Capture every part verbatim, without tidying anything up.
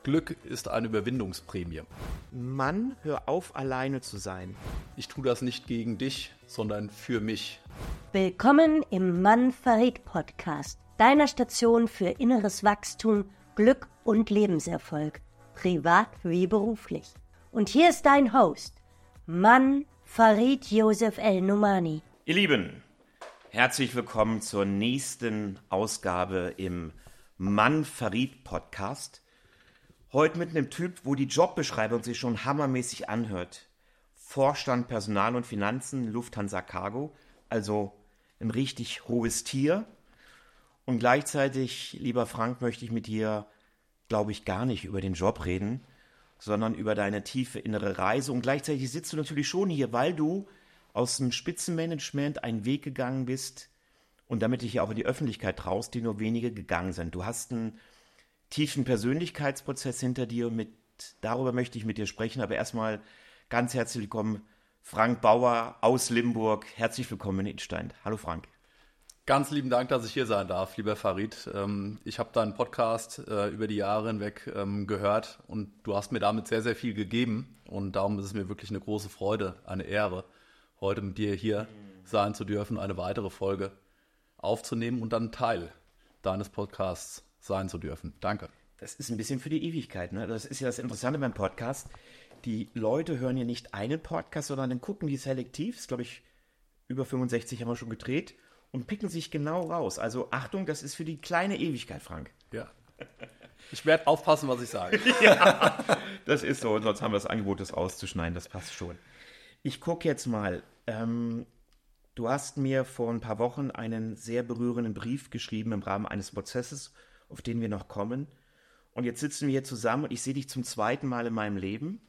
Glück ist eine Überwindungsprämie. Mann, hör auf, alleine zu sein. Ich tue das nicht gegen dich, sondern für mich. Willkommen im Mann verrät Podcast, deiner Station für inneres Wachstum, Glück und Lebenserfolg, privat wie beruflich. Und hier ist dein Host, Mann Farid Josef El-Numani. Ihr Lieben, herzlich willkommen zur nächsten Ausgabe im Mann verrät Podcast. Heute mit einem Typ, wo die Jobbeschreibung sich schon hammermäßig anhört. Vorstand Personal und Finanzen, Lufthansa Cargo, also ein richtig hohes Tier. Und gleichzeitig, lieber Frank, möchte ich mit dir, glaube ich, gar nicht über den Job reden, sondern über deine tiefe innere Reise. Und gleichzeitig sitzt du natürlich schon hier, weil du aus dem Spitzenmanagement einen Weg gegangen bist und damit dich ja auch in die Öffentlichkeit traust, die nur wenige gegangen sind. Du hast einen tiefen Persönlichkeitsprozess hinter dir und mit, darüber möchte ich mit dir sprechen. Aber erstmal ganz herzlich willkommen, Frank Bauer aus Limburg. Herzlich willkommen in Idstein. Hallo Frank. Ganz lieben Dank, dass ich hier sein darf, lieber Farid. Ich habe deinen Podcast über die Jahre hinweg gehört und du hast mir damit sehr, sehr viel gegeben. Und darum ist es mir wirklich eine große Freude, eine Ehre, heute mit dir hier sein zu dürfen, eine weitere Folge aufzunehmen und dann Teil deines Podcasts sein zu dürfen. Danke. Das ist ein bisschen für die Ewigkeit, ne? Das ist ja das Interessante beim Podcast. Die Leute hören hier nicht einen Podcast, sondern dann gucken die selektiv. Das ist, glaube ich, über fünfundsechzig haben wir schon gedreht und picken sich genau raus. Also Achtung, das ist für die kleine Ewigkeit, Frank. Ja. Ich werde aufpassen, was ich sage. Ja, das ist so. Und sonst haben wir das Angebot, das auszuschneiden. Das passt schon. Ich gucke jetzt mal. Ähm, du hast mir vor ein paar Wochen einen sehr berührenden Brief geschrieben im Rahmen eines Prozesses, auf den wir noch kommen. Und jetzt sitzen wir hier zusammen und ich sehe dich zum zweiten Mal in meinem Leben.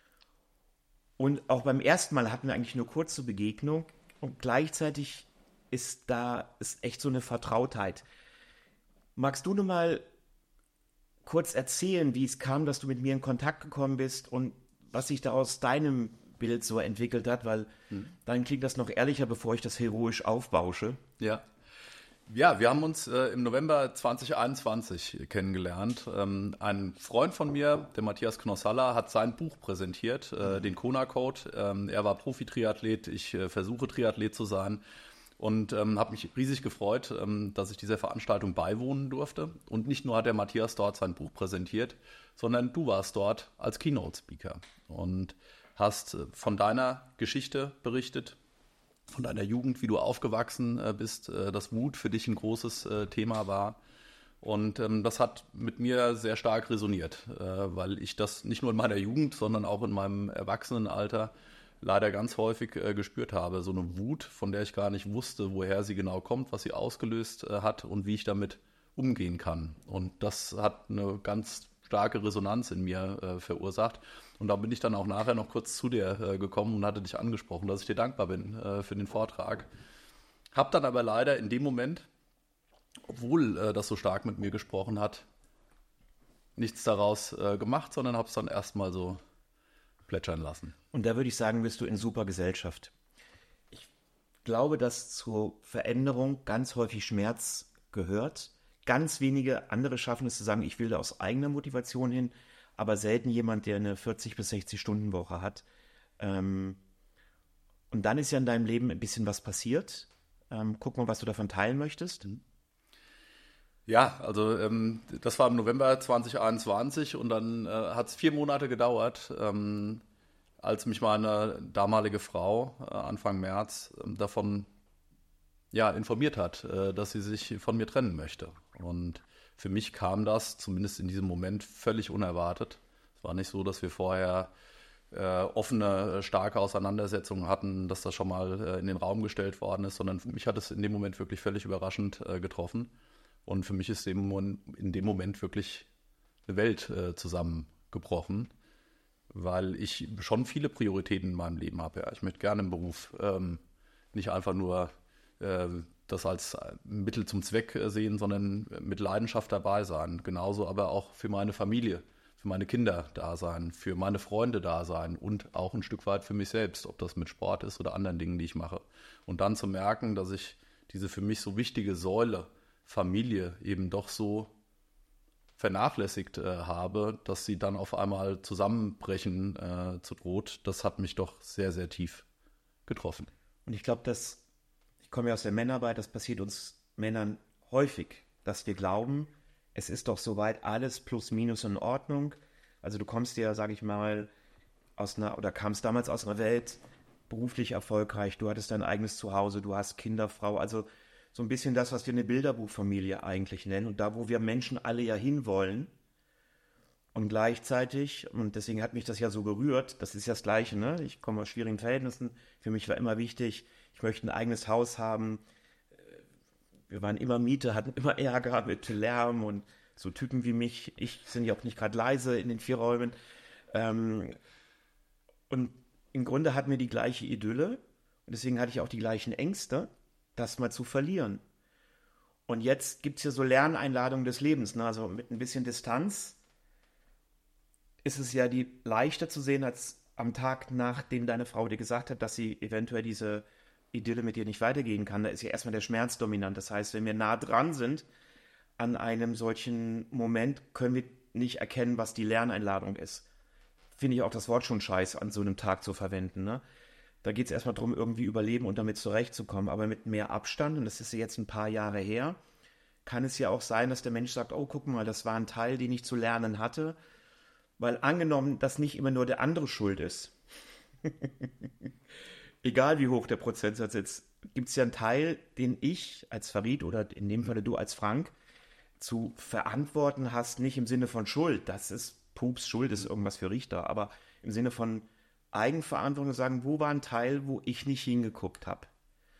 Und auch beim ersten Mal hatten wir eigentlich nur kurze Begegnung und gleichzeitig ist da ist echt so eine Vertrautheit. Magst du nur mal kurz erzählen, wie es kam, dass du mit mir in Kontakt gekommen bist und was sich da aus deinem Bild so entwickelt hat? Weil hm. dann klingt das noch ehrlicher, bevor ich das heroisch aufbausche. Ja. Ja, wir haben uns äh, im November zwanzig einundzwanzig kennengelernt. Ähm, ein Freund von mir, der Matthias Knossalla, hat sein Buch präsentiert, äh, den Kona-Code. Ähm, er war Profi-Triathlet, ich äh, versuche Triathlet zu sein und ähm, habe mich riesig gefreut, ähm, dass ich dieser Veranstaltung beiwohnen durfte. Und nicht nur hat der Matthias dort sein Buch präsentiert, sondern du warst dort als Keynote-Speaker und hast äh, von deiner Geschichte berichtet, von deiner Jugend, wie du aufgewachsen äh, bist, äh, dass Wut für dich ein großes äh, Thema war. Und ähm, das hat mit mir sehr stark resoniert, äh, weil ich das nicht nur in meiner Jugend, sondern auch in meinem Erwachsenenalter leider ganz häufig äh, gespürt habe. So eine Wut, von der ich gar nicht wusste, woher sie genau kommt, was sie ausgelöst äh, hat und wie ich damit umgehen kann. Und das hat eine ganz starke Resonanz in mir äh, verursacht. Und da bin ich dann auch nachher noch kurz zu dir äh, gekommen und hatte dich angesprochen, dass ich dir dankbar bin äh, für den Vortrag. Hab dann aber leider in dem Moment, obwohl äh, das so stark mit mir gesprochen hat, nichts daraus äh, gemacht, sondern habe es dann erstmal so plätschern lassen. Und da würde ich sagen, bist du in super Gesellschaft. Ich glaube, dass zur Veränderung ganz häufig Schmerz gehört. Ganz wenige andere schaffen es zu sagen, ich will da aus eigener Motivation hin, aber selten jemand, der eine vierzig bis sechzig Stunden Woche hat. Ähm, und dann ist ja in deinem Leben ein bisschen was passiert. Ähm, guck mal, was du davon teilen möchtest. Ja, also ähm, das war im November zwanzig einundzwanzig und dann äh, hat es vier Monate gedauert, ähm, als mich meine damalige Frau äh, Anfang März äh, davon ja, informiert hat, äh, dass sie sich von mir trennen möchte. Und für mich kam das, zumindest in diesem Moment, völlig unerwartet. Es war nicht so, dass wir vorher äh, offene, starke Auseinandersetzungen hatten, dass das schon mal äh, in den Raum gestellt worden ist, sondern für mich hat es in dem Moment wirklich völlig überraschend äh, getroffen. Und für mich ist dem, in dem Moment wirklich eine Welt äh, zusammengebrochen, weil ich schon viele Prioritäten in meinem Leben habe. Ja. Ich möchte gerne im Beruf ähm, nicht einfach nur äh, das als Mittel zum Zweck sehen, sondern mit Leidenschaft dabei sein. Genauso aber auch für meine Familie, für meine Kinder da sein, für meine Freunde da sein und auch ein Stück weit für mich selbst, ob das mit Sport ist oder anderen Dingen, die ich mache. Und dann zu merken, dass ich diese für mich so wichtige Säule Familie eben doch so vernachlässigt äh, habe, dass sie dann auf einmal zusammenbrechen äh, zu droht, das hat mich doch sehr, sehr tief getroffen. Und ich glaube, dass, ich komme ja aus der Männerarbeit, das passiert uns Männern häufig, dass wir glauben, es ist doch soweit alles plus minus in Ordnung. Also du kommst ja, sage ich mal, aus einer, oder kamst damals aus einer Welt, beruflich erfolgreich, du hattest dein eigenes Zuhause, du hast Kinder, Frau, also so ein bisschen das, was wir eine Bilderbuchfamilie eigentlich nennen und da, wo wir Menschen alle ja hinwollen und gleichzeitig, und deswegen hat mich das ja so gerührt, das ist ja das Gleiche, ne? Ich komme aus schwierigen Verhältnissen, für mich war immer wichtig, ich möchte ein eigenes Haus haben, wir waren immer Miete, hatten immer Ärger mit Lärm und so Typen wie mich, ich sind ja auch nicht gerade leise in den vier Räumen, ähm, und im Grunde hatten wir die gleiche Idylle und deswegen hatte ich auch die gleichen Ängste, das mal zu verlieren. Und jetzt gibt es ja so Lerneinladungen des Lebens, ne? Also mit ein bisschen Distanz ist es ja die leichter zu sehen, als am Tag, nachdem deine Frau dir gesagt hat, dass sie eventuell diese Idylle mit dir nicht weitergehen kann. Da ist ja erstmal der Schmerz dominant. Das heißt, wenn wir nah dran sind an einem solchen Moment, können wir nicht erkennen, was die Lerneinladung ist. Finde ich auch das Wort schon scheiße, an so einem Tag zu verwenden, ne? Da geht es erstmal darum, irgendwie überleben und damit zurechtzukommen. Aber mit mehr Abstand, und das ist ja jetzt ein paar Jahre her, kann es ja auch sein, dass der Mensch sagt, oh, guck mal, das war ein Teil, den ich zu lernen hatte. Weil angenommen, dass nicht immer nur der andere schuld ist, egal wie hoch der Prozentsatz ist, gibt es ja einen Teil, den ich als Farid oder in dem Falle du als Frank zu verantworten hast, nicht im Sinne von Schuld, das ist Pups, Schuld ist irgendwas für Richter, aber im Sinne von Eigenverantwortung sagen, wo war ein Teil, wo ich nicht hingeguckt habe.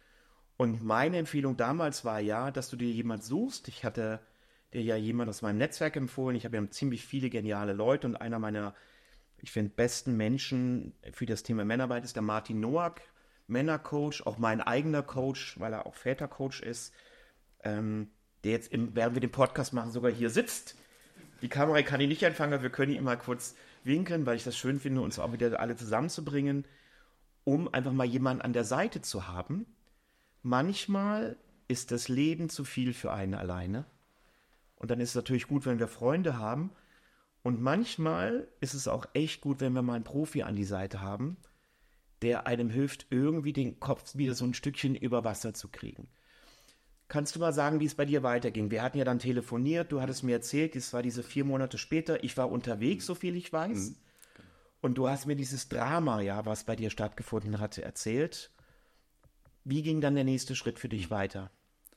Und meine Empfehlung damals war ja, dass du dir jemand suchst. Ich hatte dir ja jemand aus meinem Netzwerk empfohlen. Ich habe ja ziemlich viele geniale Leute und einer meiner, ich finde, besten Menschen für das Thema Männerarbeit ist der Martin Nowak, Männercoach, auch mein eigener Coach, weil er auch Vätercoach ist, ähm, der jetzt, im, während wir den Podcast machen, sogar hier sitzt. Die Kamera kann ihn nicht einfangen, aber wir können ihn mal kurz winkeln, weil ich das schön finde, uns auch wieder alle zusammenzubringen, um einfach mal jemanden an der Seite zu haben. Manchmal ist das Leben zu viel für einen alleine. Und dann ist es natürlich gut, wenn wir Freunde haben. Und manchmal ist es auch echt gut, wenn wir mal einen Profi an die Seite haben, der einem hilft, irgendwie den Kopf wieder so ein Stückchen über Wasser zu kriegen. Kannst du mal sagen, wie es bei dir weiterging? Wir hatten ja dann telefoniert, du hattest mir erzählt, das war diese vier Monate später, ich war unterwegs, so viel ich weiß. Mhm. Und du hast mir dieses Drama, ja, was bei dir stattgefunden hatte, erzählt. Wie ging dann der nächste Schritt für dich weiter?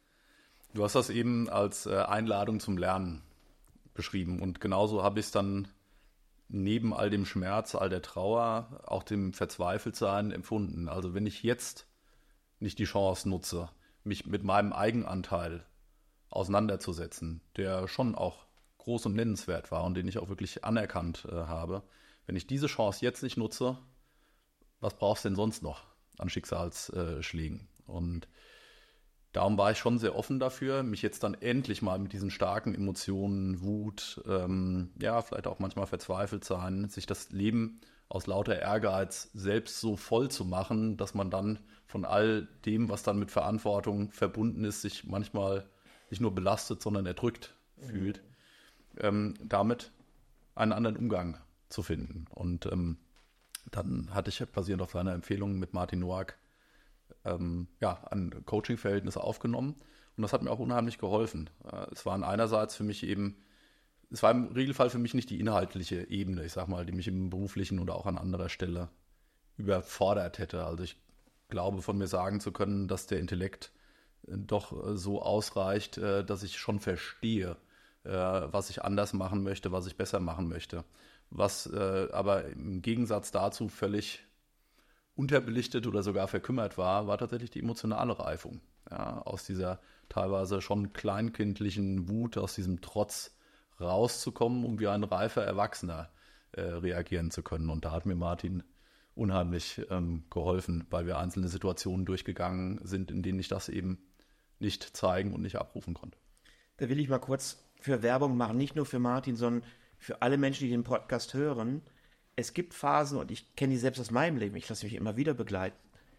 Du hast das eben als äh, Einladung zum Lernen beschrieben und genauso habe ich es dann neben all dem Schmerz, all der Trauer, auch dem Verzweifeltsein empfunden. Also wenn ich jetzt nicht die Chance nutze, mich mit meinem Eigenanteil auseinanderzusetzen, der schon auch groß und nennenswert war und den ich auch wirklich anerkannt äh, habe. Wenn ich diese Chance jetzt nicht nutze, was brauchst du denn sonst noch an Schicksalsschlägen? Äh, und darum war ich schon sehr offen dafür, mich jetzt dann endlich mal mit diesen starken Emotionen, Wut, ähm, ja, vielleicht auch manchmal verzweifelt sein, sich das Leben aus lauter Ehrgeiz selbst so voll zu machen, dass man dann von all dem, was dann mit Verantwortung verbunden ist, sich manchmal nicht nur belastet, sondern erdrückt mhm. fühlt, ähm, damit einen anderen Umgang zu finden. Und ähm, dann hatte ich basierend auf seiner Empfehlung mit Martin Nowak ähm, ja, ein Coaching-Verhältnis aufgenommen und das hat mir auch unheimlich geholfen. Äh, es waren einerseits für mich eben Es war im Regelfall für mich nicht die inhaltliche Ebene, ich sag mal, die mich im beruflichen oder auch an anderer Stelle überfordert hätte. Also ich glaube, von mir sagen zu können, dass der Intellekt doch so ausreicht, dass ich schon verstehe, was ich anders machen möchte, was ich besser machen möchte. Was aber im Gegensatz dazu völlig unterbelichtet oder sogar verkümmert war, war tatsächlich die emotionale Reifung. Ja, aus dieser teilweise schon kleinkindlichen Wut, aus diesem Trotz rauszukommen, um wie ein reifer Erwachsener äh, reagieren zu können. Und da hat mir Martin unheimlich ähm, geholfen, weil wir einzelne Situationen durchgegangen sind, in denen ich das eben nicht zeigen und nicht abrufen konnte. Da will ich mal kurz für Werbung machen, nicht nur für Martin, sondern für alle Menschen, die den Podcast hören. Es gibt Phasen, und ich kenne die selbst aus meinem Leben, ich lasse mich immer wieder begleiten,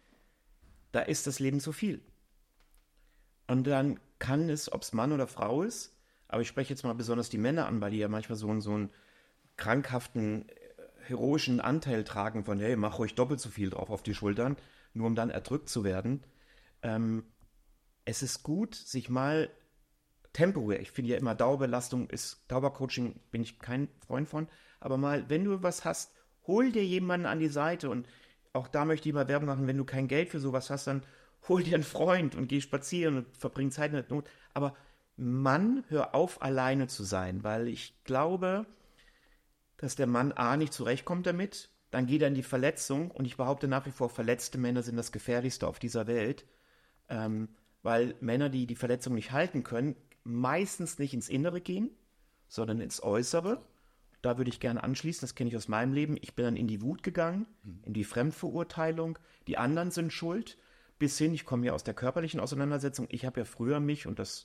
da ist das Leben zu viel. Und dann kann es, ob es Mann oder Frau ist, Aber ich spreche jetzt mal besonders die Männer an, weil die ja manchmal so, so einen krankhaften, heroischen Anteil tragen von, hey, mach ruhig doppelt so viel drauf auf die Schultern, nur um dann erdrückt zu werden. Ähm, es ist gut, sich mal temporär, ich finde ja immer Dauerbelastung ist, Dauercoaching bin ich kein Freund von, aber mal, wenn du was hast, hol dir jemanden an die Seite und auch da möchte ich mal Werbung machen, wenn du kein Geld für sowas hast, dann hol dir einen Freund und geh spazieren und verbring Zeit in der Not. Aber Mann, hör auf, alleine zu sein, weil ich glaube, dass der Mann A nicht zurechtkommt damit, dann geht er in die Verletzung und ich behaupte nach wie vor, verletzte Männer sind das Gefährlichste auf dieser Welt, ähm, weil Männer, die die Verletzung nicht halten können, meistens nicht ins Innere gehen, sondern ins Äußere. Da würde ich gerne anschließen, das kenne ich aus meinem Leben. Ich bin dann in die Wut gegangen, in die Fremdverurteilung, die anderen sind schuld, bis hin, ich komme ja aus der körperlichen Auseinandersetzung, ich habe ja früher mich, und das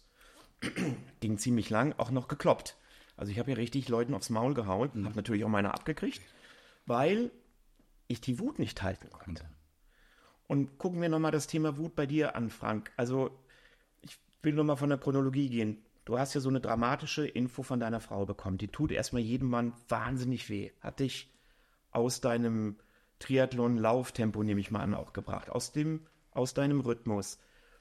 ging ziemlich lang, auch noch gekloppt. Also ich habe ja richtig Leuten aufs Maul gehauen, mhm. habe natürlich auch meine abgekriegt, weil ich die Wut nicht halten konnte. Mhm. Und gucken wir nochmal das Thema Wut bei dir an, Frank. Also ich will nochmal von der Chronologie gehen. Du hast ja so eine dramatische Info von deiner Frau bekommen. Die tut erstmal jedem Mann wahnsinnig weh. Hat dich aus deinem Triathlon-Lauftempo, nehme ich mal an, auch gebracht. Aus dem, aus deinem Rhythmus.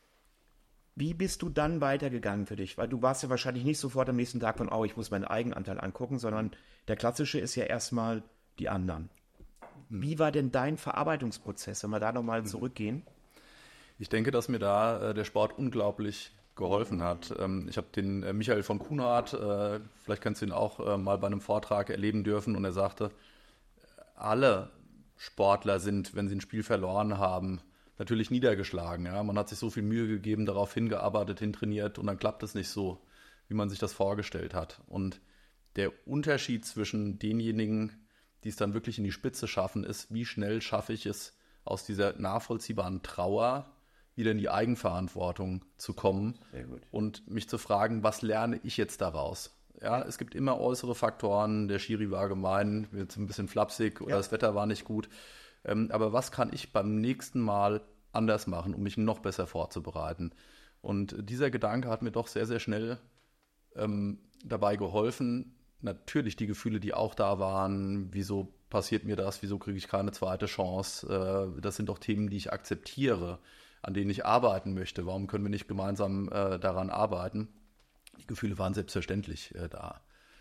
Wie bist du dann weitergegangen für dich? Weil du warst ja wahrscheinlich nicht sofort am nächsten Tag von, oh, ich muss meinen Eigenanteil angucken, sondern der klassische ist ja erstmal die anderen. Wie war denn dein Verarbeitungsprozess, wenn wir da nochmal zurückgehen? Ich denke, dass mir da äh, der Sport unglaublich geholfen hat. Ähm, ich habe den äh, Michael von Kuhnhardt, äh, vielleicht kannst du ihn auch äh, mal bei einem Vortrag erleben dürfen, und er sagte, alle Sportler sind, wenn sie ein Spiel verloren haben, natürlich niedergeschlagen. Ja? Man hat sich so viel Mühe gegeben, darauf hingearbeitet, hintrainiert, und dann klappt es nicht so, wie man sich das vorgestellt hat. Und der Unterschied zwischen denjenigen, die es dann wirklich in die Spitze schaffen, ist, wie schnell schaffe ich es, aus dieser nachvollziehbaren Trauer wieder in die Eigenverantwortung zu kommen und mich zu fragen, was lerne ich jetzt daraus? Ja, es gibt immer äußere Faktoren, der Schiri war gemein, jetzt ein bisschen flapsig oder ja. Das Wetter war nicht gut. Ähm, aber was kann ich beim nächsten Mal anders machen, um mich noch besser vorzubereiten? Und dieser Gedanke hat mir doch sehr, sehr schnell ähm, dabei geholfen. Natürlich die Gefühle, die auch da waren, wieso passiert mir das, wieso kriege ich keine zweite Chance? Äh, das sind doch Themen, die ich akzeptiere, an denen ich arbeiten möchte. Warum können wir nicht gemeinsam äh, daran arbeiten? Die Gefühle waren selbstverständlich äh, da.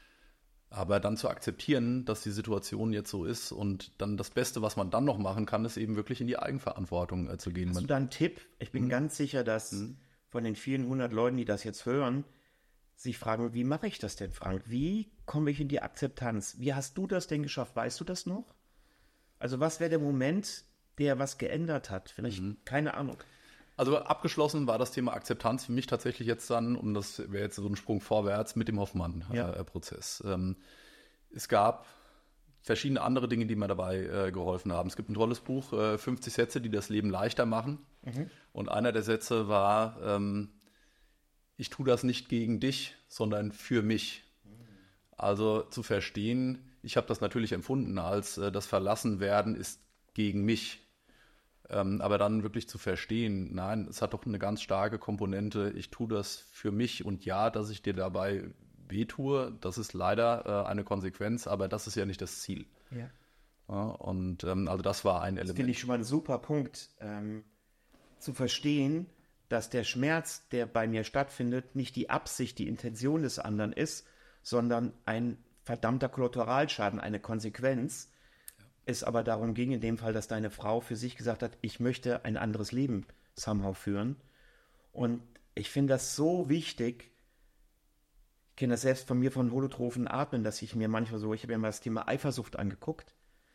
Aber dann zu akzeptieren, dass die Situation jetzt so ist, und dann das Beste, was man dann noch machen kann, ist eben wirklich in die Eigenverantwortung äh, zu gehen. Hast du da einen Tipp? Ich bin mhm. ganz sicher, dass mhm. von den vielen hundert Leuten, die das jetzt hören, sich fragen, wie mache ich das denn, Frank? Wie komme ich in die Akzeptanz? Wie hast du das denn geschafft? Weißt du das noch? Also was wäre der Moment, der was geändert hat? Vielleicht, mhm. keine Ahnung. Also abgeschlossen war das Thema Akzeptanz für mich tatsächlich jetzt dann, und das wäre jetzt so ein Sprung vorwärts, mit dem Hoffmann-Prozess. Ja. Ähm, es gab verschiedene andere Dinge, die mir dabei äh, geholfen haben. Es gibt ein tolles Buch, äh, fünfzig Sätze, die das Leben leichter machen. Mhm. Und einer der Sätze war, ähm, ich tue das nicht gegen dich, sondern für mich. Also zu verstehen, ich habe das natürlich empfunden als äh, das Verlassenwerden ist gegen mich. Ähm, aber dann wirklich zu verstehen, nein, es hat doch eine ganz starke Komponente, ich tue das für mich, und ja, dass ich dir dabei wehtue, das ist leider äh, eine Konsequenz, aber das ist ja nicht das Ziel. Ja. Ja, und ähm, also das war ein Element. Das finde ich schon mal ein super Punkt, ähm, zu verstehen, dass der Schmerz, der bei mir stattfindet, nicht die Absicht, die Intention des anderen ist, sondern ein verdammter Kollateralschaden, eine Konsequenz. Ja. Es aber darum ging, in dem Fall, dass deine Frau für sich gesagt hat, ich möchte ein anderes Leben somehow führen. Und ich finde das so wichtig, ich kenne das selbst von mir von holotrophen Atmen, dass ich mir manchmal so, ich habe mir mal das Thema Eifersucht angeguckt,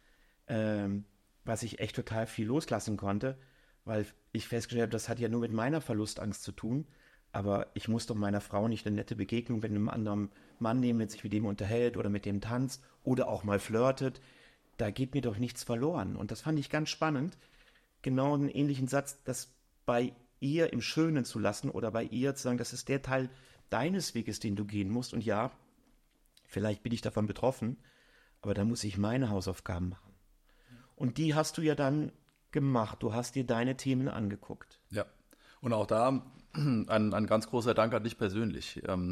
ähm, was ich echt total viel loslassen konnte, weil ich festgestellt habe, das hat ja nur mit meiner Verlustangst zu tun, aber ich muss doch meiner Frau nicht eine nette Begegnung mit einem anderen Mann nehmen, der sich mit dem unterhält oder mit dem tanzt oder auch mal flirtet. Da geht mir doch nichts verloren. Und das fand ich ganz spannend, genau einen ähnlichen Satz, das bei ihr im Schönen zu lassen oder bei ihr zu sagen, das ist der Teil deines Weges, den du gehen musst. Und ja, vielleicht bin ich davon betroffen, aber da muss ich meine Hausaufgaben machen. Und die hast du ja dann gemacht. Du hast dir deine Themen angeguckt. Ja, und auch da ein, ein ganz großer Dank an dich persönlich. Ähm,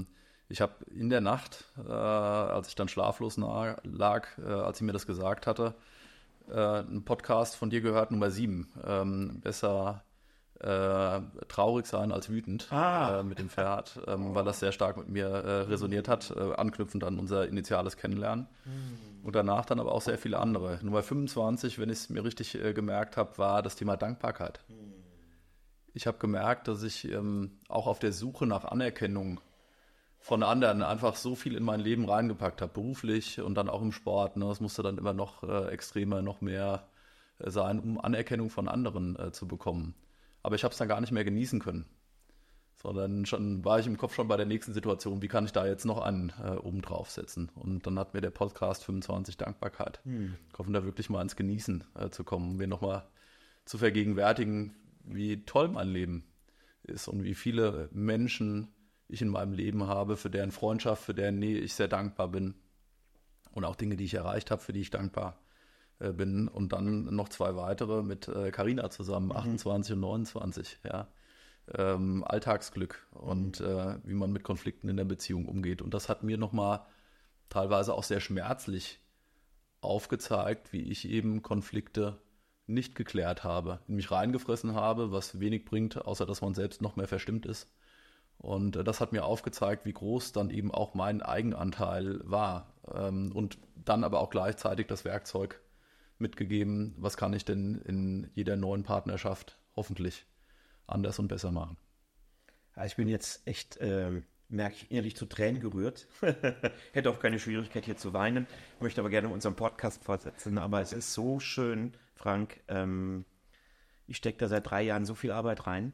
Ich habe in der Nacht, äh, als ich dann schlaflos lag, äh, als sie mir das gesagt hatte, äh, einen Podcast von dir gehört, Nummer sieben. Ähm, besser äh, traurig sein als wütend ah. äh, mit dem Pferd, ähm, weil das sehr stark mit mir äh, resoniert hat, äh, anknüpfend an unser initiales Kennenlernen. Mhm. Und danach dann aber auch sehr viele andere. Nummer fünfundzwanzig, wenn ich es mir richtig äh, gemerkt habe, war das Thema Dankbarkeit. Mhm. Ich habe gemerkt, dass ich ähm, auch auf der Suche nach Anerkennung von anderen einfach so viel in mein Leben reingepackt habe, beruflich und dann auch im Sport. Ne? Es musste dann immer noch äh, extremer, noch mehr äh, sein, um Anerkennung von anderen äh, zu bekommen. Aber ich habe es dann gar nicht mehr genießen können. Sondern schon war ich im Kopf schon bei der nächsten Situation, wie kann ich da jetzt noch einen äh, oben drauf setzen? Und dann hat mir der Podcast fünfundzwanzig Dankbarkeit hm. geholfen, da wirklich mal ins Genießen äh, zu kommen, mir nochmal zu vergegenwärtigen, wie toll mein Leben ist und wie viele Menschen ich in meinem Leben habe, für deren Freundschaft, für deren Nähe ich sehr dankbar bin. Und auch Dinge, die ich erreicht habe, für die ich dankbar äh, bin. Und dann noch zwei weitere mit Carina äh, zusammen, mhm. achtundzwanzig und neunundzwanzig, ja. Ähm, Alltagsglück und äh, wie man mit Konflikten in der Beziehung umgeht. Und das hat mir nochmal teilweise auch sehr schmerzlich aufgezeigt, wie ich eben Konflikte nicht geklärt habe, in mich reingefressen habe, was wenig bringt, außer dass man selbst noch mehr verstimmt ist. Und äh, das hat mir aufgezeigt, wie groß dann eben auch mein Eigenanteil war. Ähm, und dann aber auch gleichzeitig das Werkzeug mitgegeben, was kann ich denn in jeder neuen Partnerschaft hoffentlich anders und besser machen. Ja, ich bin jetzt echt, äh, merke ich, innerlich zu Tränen gerührt. Hätte auch keine Schwierigkeit hier zu weinen, möchte aber gerne unseren Podcast fortsetzen. Aber es ist so schön, Frank. Ähm, ich stecke da seit drei Jahren so viel Arbeit rein,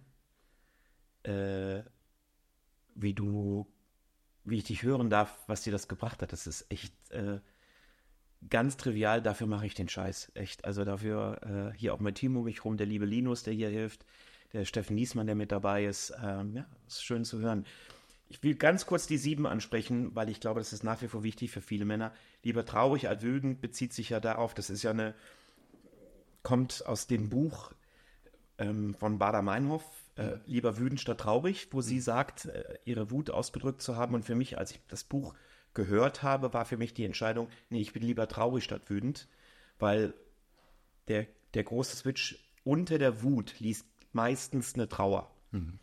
äh, wie du, wie ich dich hören darf, was dir das gebracht hat. Das ist echt äh, ganz trivial. Dafür mache ich den Scheiß. Echt. Also dafür äh, hier auch mein Team um mich rum, der liebe Linus, der hier hilft. Der Steffen Niesmann, der mit dabei ist. Ähm, ja, ist schön zu hören. Ich will ganz kurz die sieben ansprechen, weil ich glaube, das ist nach wie vor wichtig für viele Männer. Lieber traurig als wütend bezieht sich ja darauf, das ist ja eine, kommt aus dem Buch ähm, von Baader-Meinhof, äh, Lieber wütend statt traurig, wo sie sagt, äh, ihre Wut ausgedrückt zu haben. Und für mich, als ich das Buch gehört habe, war für mich die Entscheidung, nee, ich bin lieber traurig statt wütend, weil der, der große Switch unter der Wut liegt meistens eine Trauer. Mhm.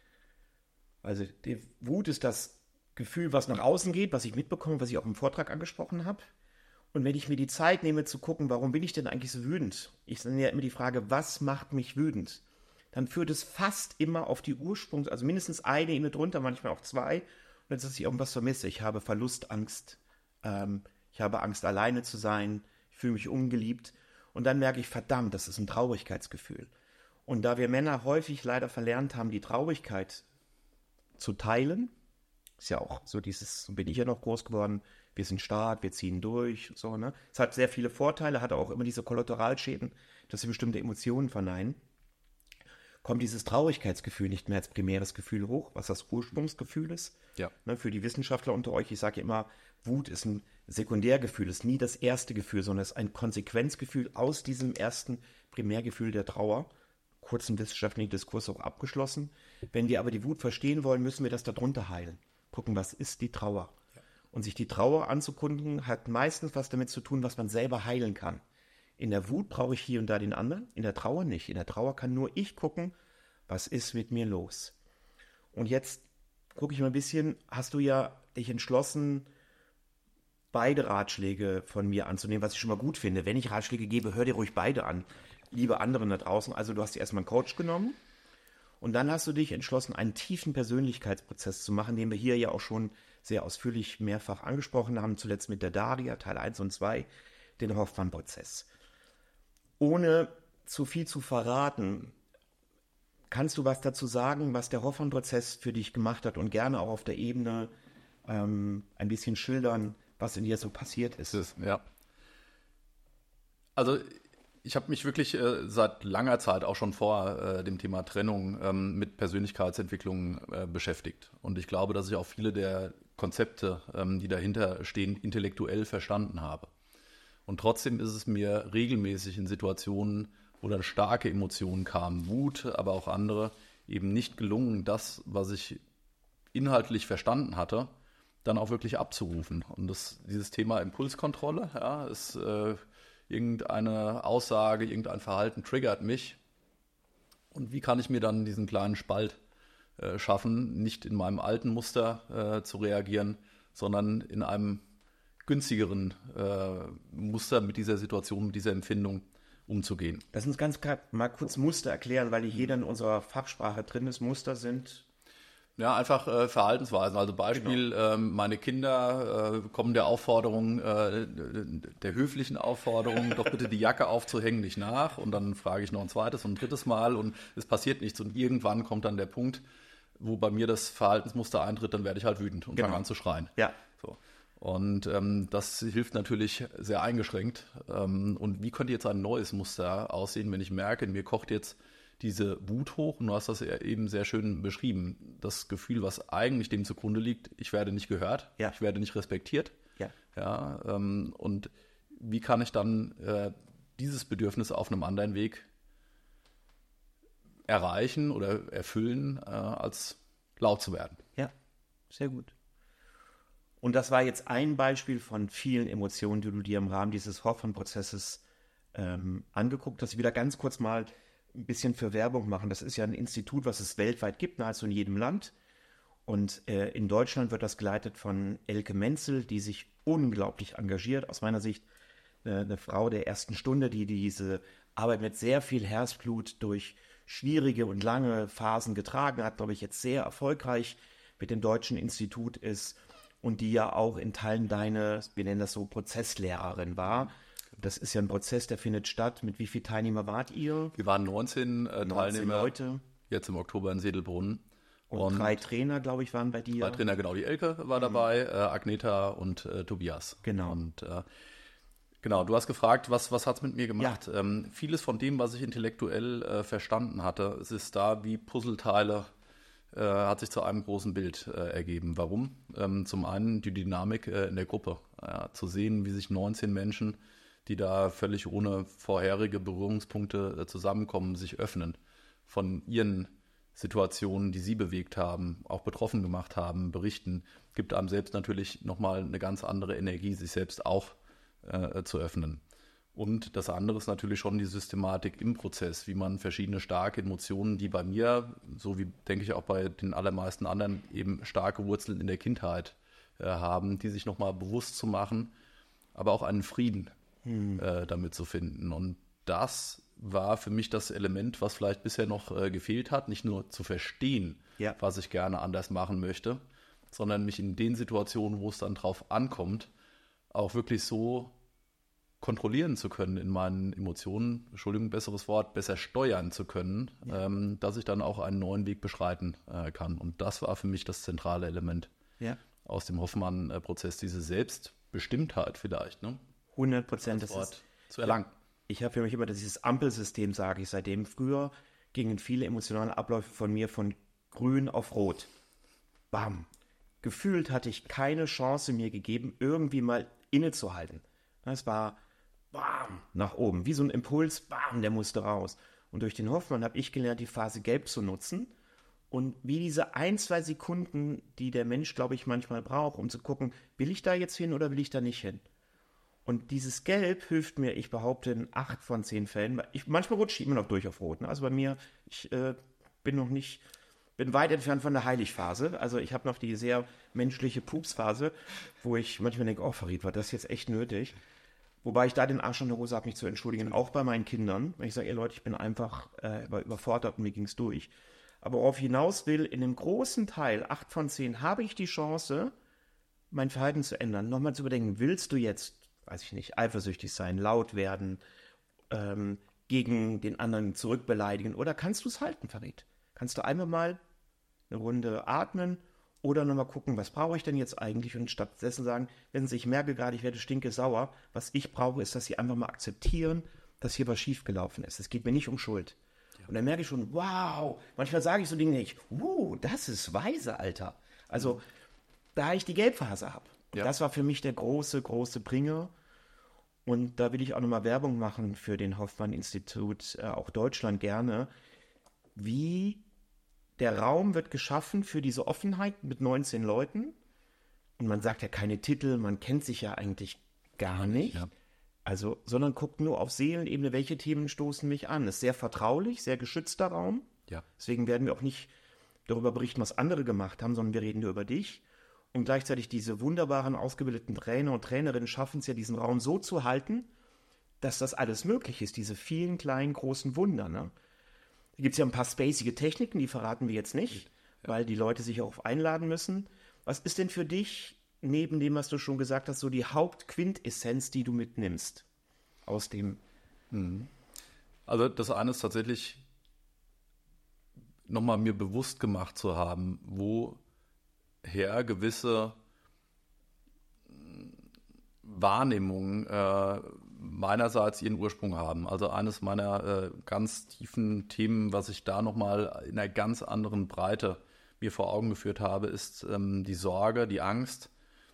Also die Wut ist das Gefühl, was nach außen geht, was ich mitbekomme, was ich auch im Vortrag angesprochen habe. Und wenn ich mir die Zeit nehme zu gucken, warum bin ich denn eigentlich so wütend? Ich stelle ja immer die Frage, was macht mich wütend? Dann führt es fast immer auf die Ursprungs-, also mindestens eine Ebene drunter, manchmal auch zwei. Und dann dass ich irgendwas vermisse. Ich habe Verlustangst, ähm, ich habe Angst, alleine zu sein, ich fühle mich ungeliebt. Und dann merke ich, verdammt, das ist ein Traurigkeitsgefühl. Und da wir Männer häufig leider verlernt haben, die Traurigkeit zu teilen, ist ja auch so dieses, so bin ich ja noch groß geworden, wir sind stark, wir ziehen durch, so, ne? Es hat sehr viele Vorteile, hat auch immer diese Kollateralschäden, dass wir bestimmte Emotionen verneinen. Kommt dieses Traurigkeitsgefühl nicht mehr als primäres Gefühl hoch, was das Ursprungsgefühl ist. Ja. Ne, für die Wissenschaftler unter euch, ich sage immer, Wut ist ein Sekundärgefühl, ist nie das erste Gefühl, sondern ist ein Konsequenzgefühl aus diesem ersten Primärgefühl der Trauer. Kurzen wissenschaftlichen Diskurs auch abgeschlossen. Wenn wir aber die Wut verstehen wollen, müssen wir das darunter heilen. Gucken, was ist die Trauer? Ja. Und sich die Trauer anzukunden, hat meistens was damit zu tun, was man selber heilen kann. In der Wut brauche ich hier und da den anderen, in der Trauer nicht. In der Trauer kann nur ich gucken, was ist mit mir los. Und jetzt gucke ich mal ein bisschen, hast du ja dich entschlossen, beide Ratschläge von mir anzunehmen, was ich schon mal gut finde. Wenn ich Ratschläge gebe, hör dir ruhig beide an. Liebe anderen da draußen, also du hast dir erstmal einen Coach genommen und dann hast du dich entschlossen, einen tiefen Persönlichkeitsprozess zu machen, den wir hier ja auch schon sehr ausführlich mehrfach angesprochen haben, zuletzt mit der Daria, Teil eins und zwei, den Hoffmann-Prozess. Ohne zu viel zu verraten, kannst du was dazu sagen, was der Hoffmann-Prozess für dich gemacht hat und gerne auch auf der Ebene ähm, ein bisschen schildern, was in dir so passiert ist? ist ja. Also ich habe mich wirklich äh, seit langer Zeit auch schon vor äh, dem Thema Trennung ähm, mit Persönlichkeitsentwicklung äh, beschäftigt. Und ich glaube, dass ich auch viele der Konzepte, ähm, die dahinter stehen, intellektuell verstanden habe. Und trotzdem ist es mir regelmäßig in Situationen, wo dann starke Emotionen kamen, Wut, aber auch andere, eben nicht gelungen, das, was ich inhaltlich verstanden hatte, dann auch wirklich abzurufen. Und das, dieses Thema Impulskontrolle, ja, ist äh, irgendeine Aussage, irgendein Verhalten triggert mich. Und wie kann ich mir dann diesen kleinen Spalt äh, schaffen, nicht in meinem alten Muster äh, zu reagieren, sondern in einem günstigeren äh, Muster mit dieser Situation, mit dieser Empfindung umzugehen. Lass uns ganz mal kurz Muster erklären, weil nicht jeder in unserer Fachsprache drin ist. Muster sind... Ja, einfach äh, Verhaltensweisen. Also Beispiel, genau. ähm, meine Kinder äh, kommen der Aufforderung, äh, der höflichen Aufforderung, doch bitte die Jacke aufzuhängen, nicht nach. Und dann frage ich noch ein zweites und ein drittes Mal und es passiert nichts. Und irgendwann kommt dann der Punkt, wo bei mir das Verhaltensmuster eintritt, dann werde ich halt wütend und genau. fange an zu schreien. Ja. So. Und ähm, das hilft natürlich sehr eingeschränkt. Ähm, und wie könnte jetzt ein neues Muster aussehen, wenn ich merke, in mir kocht jetzt diese Wut hoch, und du hast das eben sehr schön beschrieben, das Gefühl, was eigentlich dem zugrunde liegt, ich werde nicht gehört, ja. ich werde nicht respektiert. Ja. Ja, ähm, und wie kann ich dann äh, dieses Bedürfnis auf einem anderen Weg erreichen oder erfüllen, äh, als laut zu werden? Ja, sehr gut. Und das war jetzt ein Beispiel von vielen Emotionen, die du dir im Rahmen dieses Hoffmann-Prozesses ähm, angeguckt hast. Wieder ganz kurz mal ein bisschen für Werbung machen. Das ist ja ein Institut, was es weltweit gibt, nahezu in jedem Land. Und äh, in Deutschland wird das geleitet von Elke Menzel, die sich unglaublich engagiert. Aus meiner Sicht äh, eine Frau der ersten Stunde, die diese Arbeit mit sehr viel Herzblut durch schwierige und lange Phasen getragen hat, glaube ich, jetzt sehr erfolgreich mit dem Deutschen Institut ist und die ja auch in Teilen deine, wir nennen das so, Prozesslehrerin war. Das ist ja ein Prozess, der findet statt. Mit wie vielen Teilnehmer wart ihr? Wir waren neunzehn, äh, neunzehn Teilnehmer, Leute. Jetzt im Oktober in Sedelbrunn. Und, und drei Trainer, glaube ich, waren bei dir. Drei Trainer, genau. Die Elke war mhm. dabei, äh, Agneta und äh, Tobias. Genau. Und äh, genau, du hast gefragt, was, was hat es mit mir gemacht? Ja. Ähm, vieles von dem, was ich intellektuell äh, verstanden hatte, es ist da wie Puzzleteile, äh, hat sich zu einem großen Bild äh, ergeben. Warum? Ähm, zum einen die Dynamik äh, in der Gruppe. Ja, zu sehen, wie sich neunzehn Menschen, die da völlig ohne vorherige Berührungspunkte äh, zusammenkommen, sich öffnen von ihren Situationen, die sie bewegt haben, auch betroffen gemacht haben, berichten, gibt einem selbst natürlich nochmal eine ganz andere Energie, sich selbst auch äh, zu öffnen. Und das andere ist natürlich schon die Systematik im Prozess, wie man verschiedene starke Emotionen, die bei mir, so wie denke ich auch bei den allermeisten anderen, eben starke Wurzeln in der Kindheit äh, haben, die sich nochmal bewusst zu machen, aber auch einen Frieden hm. äh, damit zu finden. Und das war für mich das Element, was vielleicht bisher noch äh, gefehlt hat, nicht nur zu verstehen, ja. was ich gerne anders machen möchte, sondern mich in den Situationen, wo es dann drauf ankommt, auch wirklich so kontrollieren zu können in meinen Emotionen, Entschuldigung, besseres Wort, besser steuern zu können, ja. ähm, dass ich dann auch einen neuen Weg beschreiten äh, kann. Und das war für mich das zentrale Element ja. aus dem Hoffmann-Prozess, diese Selbstbestimmtheit vielleicht. Ne? hundert Prozent das Wort zu erlangen. Ich habe für mich immer dieses Ampelsystem, sage ich, seitdem. Früher gingen viele emotionale Abläufe von mir von grün auf rot. Bam. Gefühlt hatte ich keine Chance mir gegeben, irgendwie mal innezuhalten. Es war bam, nach oben, wie so ein Impuls, bam, der musste raus. Und durch den Hoffmann habe ich gelernt, die Phase gelb zu nutzen. Und wie diese ein, zwei Sekunden, die der Mensch, glaube ich, manchmal braucht, um zu gucken, will ich da jetzt hin oder will ich da nicht hin? Und dieses Gelb hilft mir, ich behaupte, in acht von zehn Fällen. Ich, manchmal rutsche ich immer noch durch auf Rot. Ne? Also bei mir, ich äh, bin noch nicht, bin weit entfernt von der Heiligphase. Also ich habe noch die sehr menschliche Pupsphase, wo ich manchmal denke, oh Farid, war das jetzt echt nötig? Wobei ich da den Arsch in der Hose habe, mich zu entschuldigen, auch bei meinen Kindern. Wenn ich sage, ey Leute, ich bin einfach äh, überfordert und mir ging es durch. Aber worauf ich hinaus will, in einem großen Teil, acht von zehn, habe ich die Chance, mein Verhalten zu ändern. Nochmal zu überdenken, willst du jetzt, weiß ich nicht, eifersüchtig sein, laut werden, ähm, gegen den anderen zurückbeleidigen, oder kannst du es halten, Farid? Kannst du einmal mal eine Runde atmen oder nochmal gucken, was brauche ich denn jetzt eigentlich, und stattdessen sagen, wenn Sie, ich merke gerade, ich werde stinke sauer, was ich brauche, ist, dass Sie einfach mal akzeptieren, dass hier was schiefgelaufen ist. Es geht mir nicht um Schuld. Ja. Und dann merke ich schon, wow, manchmal sage ich so Dinge nicht, wow, das ist weise, Alter. Also, mhm. da ich die Gelbphase habe. Ja. Das war für mich der große, große Bringer. Und da will ich auch nochmal Werbung machen für den Hoffmann-Institut, äh, auch Deutschland gerne. Wie der Raum wird geschaffen für diese Offenheit mit neunzehn Leuten. Und man sagt ja keine Titel, man kennt sich ja eigentlich gar nicht. Ja. Also, sondern guckt nur auf Seelenebene, welche Themen stoßen mich an. Ist sehr vertraulich, sehr geschützter Raum. Ja. Deswegen werden wir auch nicht darüber berichten, was andere gemacht haben, sondern wir reden nur über dich. Und gleichzeitig diese wunderbaren, ausgebildeten Trainer und Trainerinnen schaffen es ja, diesen Raum so zu halten, dass das alles möglich ist, diese vielen kleinen, großen Wunder. Ne? Da gibt es ja ein paar spacige Techniken, die verraten wir jetzt nicht, ja. weil die Leute sich auch einladen müssen. Was ist denn für dich, neben dem, was du schon gesagt hast, so die Hauptquintessenz, die du mitnimmst aus dem? Also das eine ist tatsächlich, nochmal mir bewusst gemacht zu haben, woher gewisse Wahrnehmungen äh, meinerseits ihren Ursprung haben. Also eines meiner äh, ganz tiefen Themen, was ich da nochmal in einer ganz anderen Breite mir vor Augen geführt habe, ist ähm, die Sorge, die Angst,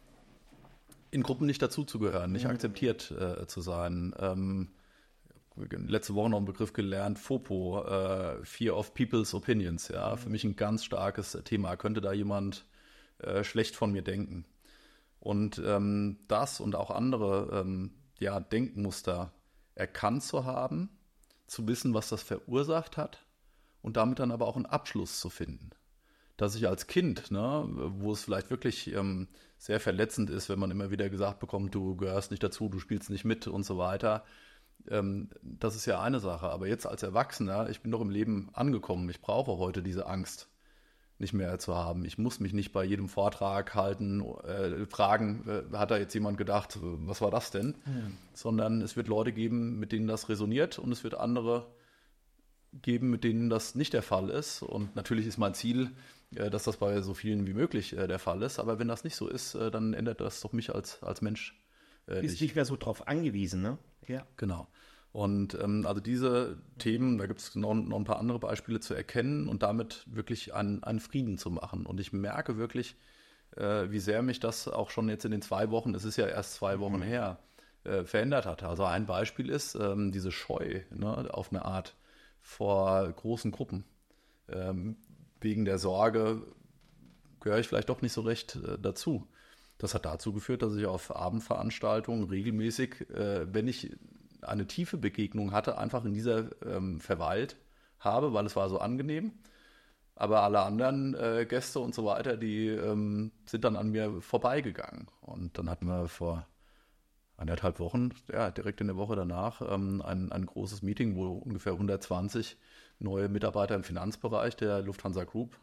in Gruppen nicht dazuzugehören, nicht mhm. akzeptiert äh, zu sein. Ähm, letzte Woche noch einen Begriff gelernt, FOPO, äh, Fear of People's Opinions. Ja, mhm. für mich ein ganz starkes Thema. Könnte da jemand äh, schlecht von mir denken? Und ähm, das und auch andere ähm, ja, Denkmuster erkannt zu haben, zu wissen, was das verursacht hat und damit dann aber auch einen Abschluss zu finden. Dass ich als Kind, ne, wo es vielleicht wirklich ähm, sehr verletzend ist, wenn man immer wieder gesagt bekommt, du gehörst nicht dazu, du spielst nicht mit und so weiter, ähm, das ist ja eine Sache. Aber jetzt als Erwachsener, ich bin doch im Leben angekommen, ich brauche heute diese Angst nicht mehr zu haben. Ich muss mich nicht bei jedem Vortrag halten, äh, fragen, äh, hat da jetzt jemand gedacht, was war das denn? Mhm. Sondern es wird Leute geben, mit denen das resoniert und es wird andere geben, mit denen das nicht der Fall ist. Und natürlich ist mein Ziel, äh, dass das bei so vielen wie möglich äh, der Fall ist. Aber wenn das nicht so ist, äh, dann ändert das doch mich als, als Mensch. Äh, Bist nicht mehr so drauf angewiesen, ne? Ja. Genau. Und ähm, also diese Themen, da gibt es noch, noch ein paar andere Beispiele zu erkennen und damit wirklich einen, einen Frieden zu machen. Und ich merke wirklich, äh, wie sehr mich das auch schon jetzt in den zwei Wochen, es ist ja erst zwei Wochen mhm. her, äh, verändert hat. Also ein Beispiel ist ähm, diese Scheu, ne, auf eine Art vor großen Gruppen. Ähm, wegen der Sorge gehöre ich vielleicht doch nicht so recht äh, dazu. Das hat dazu geführt, dass ich auf Abendveranstaltungen regelmäßig, äh, wenn ich eine tiefe Begegnung hatte, einfach in dieser ähm, verweilt habe, weil es war so angenehm. Aber alle anderen äh, Gäste und so weiter, die ähm, sind dann an mir vorbeigegangen. Und dann hatten wir vor anderthalb Wochen, ja, direkt in der Woche danach, ähm, ein, ein großes Meeting, wo ungefähr hundertzwanzig neue Mitarbeiter im Finanzbereich der Lufthansa Group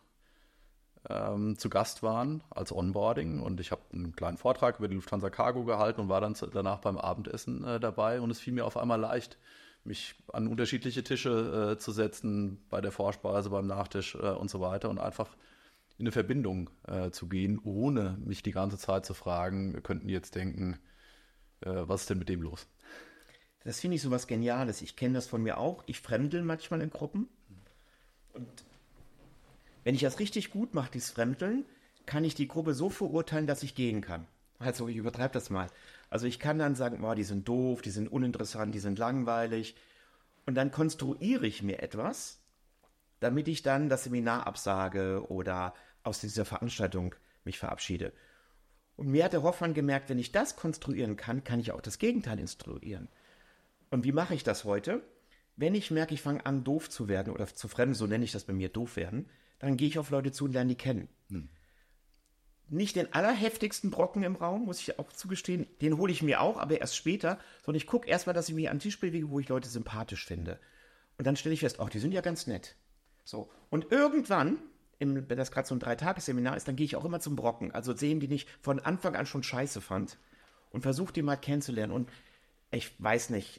ähm, zu Gast waren als Onboarding. Und ich habe einen kleinen Vortrag über die Lufthansa Cargo gehalten und war dann danach beim Abendessen äh, dabei. Und es fiel mir auf einmal leicht, mich an unterschiedliche Tische äh, zu setzen, bei der Vorspeise, beim Nachtisch äh, und so weiter und einfach in eine Verbindung äh, zu gehen, ohne mich die ganze Zeit zu fragen, wir könnten jetzt denken, äh, was ist denn mit dem los? Das finde ich so was Geniales. Ich kenne das von mir auch. Ich fremdel manchmal in Gruppen. Und wenn ich das richtig gut mache, dieses Fremdeln, kann ich die Gruppe so verurteilen, dass ich gehen kann. Also ich übertreibe das mal. Also ich kann dann sagen, oh, die sind doof, die sind uninteressant, die sind langweilig. Und dann konstruiere ich mir etwas, damit ich dann das Seminar absage oder aus dieser Veranstaltung mich verabschiede. Und mir hat der Hoffmann gemerkt, wenn ich das konstruieren kann, kann ich auch das Gegenteil instruieren. Und wie mache ich das heute? Wenn ich merke, ich fange an, doof zu werden oder zu fremden, so nenne ich das bei mir, doof werden, dann gehe ich auf Leute zu und lerne die kennen. Hm. Nicht den allerheftigsten Brocken im Raum, muss ich auch zugestehen, den hole ich mir auch, aber erst später, sondern ich gucke erstmal, dass ich mich an den Tisch bewege, wo ich Leute sympathisch finde. Und dann stelle ich fest, ach, die sind ja ganz nett. So. Und irgendwann, im, wenn das gerade so ein Dreitagesseminar ist, dann gehe ich auch immer zum Brocken. Also sehen, die ich von Anfang an schon scheiße fand und versuche die mal kennenzulernen. Und ich weiß nicht,